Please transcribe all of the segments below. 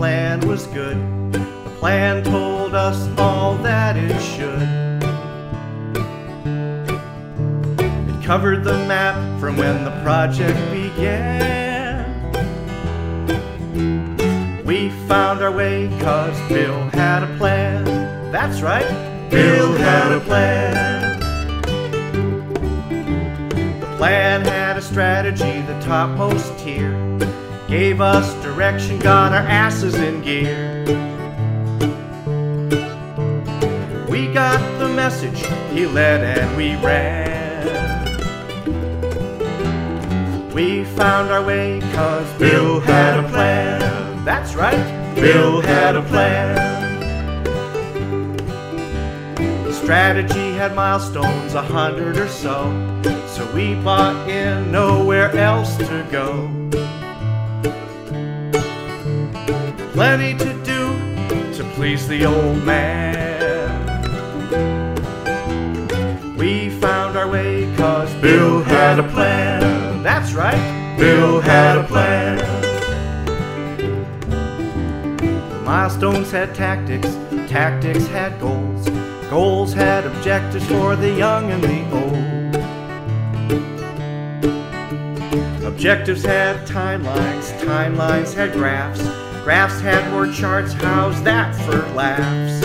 plan was good. The plan told us all that it should. It covered the map from when the project began. We found our way 'cause Bill had a plan. That's right, Bill had a plan. The plan had a strategy, the topmost tier. Gave us direction, got our asses in gear. We got the message, he led and we ran. We found our way 'cause Bill had a plan. That's right, Bill had a plan. The strategy had milestones, 100 or so. So we bought in, nowhere else to go. Plenty to do to please the old man. We found our way 'cause Bill had a plan. That's right, Bill had a plan. The milestones had tactics, tactics had goals. Goals had objectives for the young and the old. Objectives had timelines, timelines had graphs. Graphs had more charts, how's that for laughs?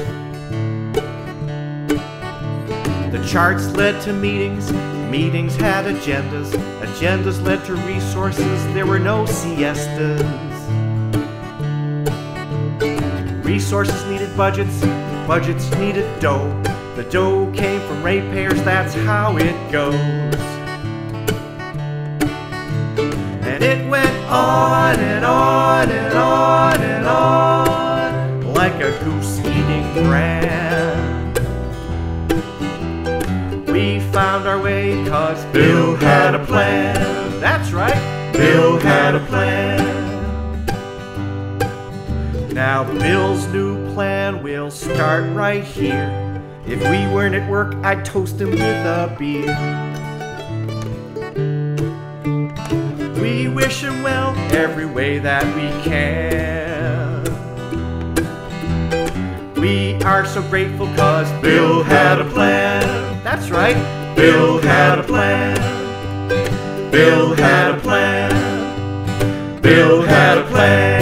The charts led to meetings, meetings had agendas. Agendas led to resources, there were no siestas. Resources needed budgets, budgets needed dough. The dough came from ratepayers, that's how it goes. And it went on and on and on and on, like a goose eating bran. We found our way 'cause Bill had a plan. That's right, Bill had a plan. Now Bill's new plan will start right here. If we weren't at work, I'd toast him with a beer. We wish him well every way that we can. We are so grateful 'cause Bill had a plan. That's right, Bill had a plan. Bill had a plan. Bill had a plan.